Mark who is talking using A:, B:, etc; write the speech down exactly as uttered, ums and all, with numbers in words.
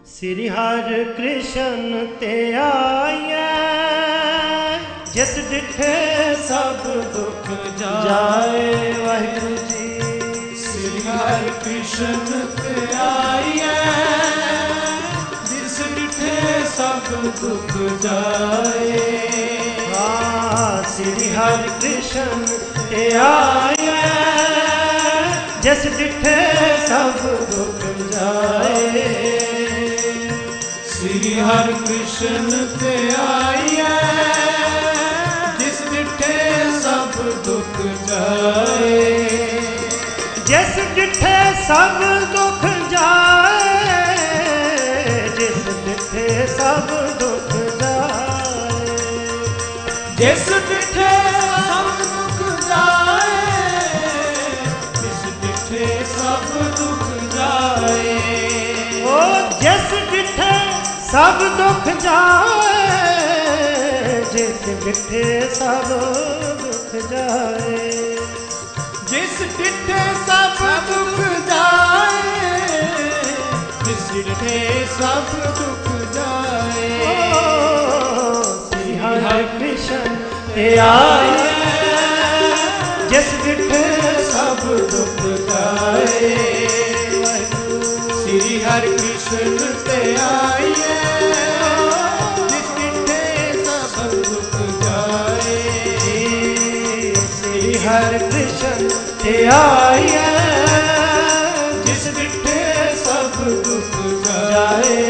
A: श्री हरि कृष्ण ते आइए, जिस डिठे सब दुख जाए। वाहिगुरु जी।
B: श्री हरि कृष्ण ते आइए, जिस डिठे सब दुख जाए।
A: हाँ, श्री हरि कृष्ण ते आइए, जिस डिठे सब दुख जाए।
B: श्री हरि कृष्ण ते आइए, जिस डिठे सब दुख जाए।
A: जिस डिठे सब दुख जाए, जिस डिठे सब दुख जाए।
B: जिस डिठे सब दुख जाए, जिस डिठे सब दुख जाए।
A: ओ जिस डिठे सब दुख जाए, जिस डिठे सब दुख जाए।
B: जिस डिठे सब दुख जाए, जिस डिठे सब दुख जाए।
A: ओ श्री हरि कृष्ण ते आइए, जिस डिठे सब दुख जाए।
B: श्री हरि कृष्ण ते आइए, जिस डिठे सब दुख जाए।
A: श्री हरि कृष्ण ते आइए,
B: जिस डिठे सब दुख जाए।
A: जाए।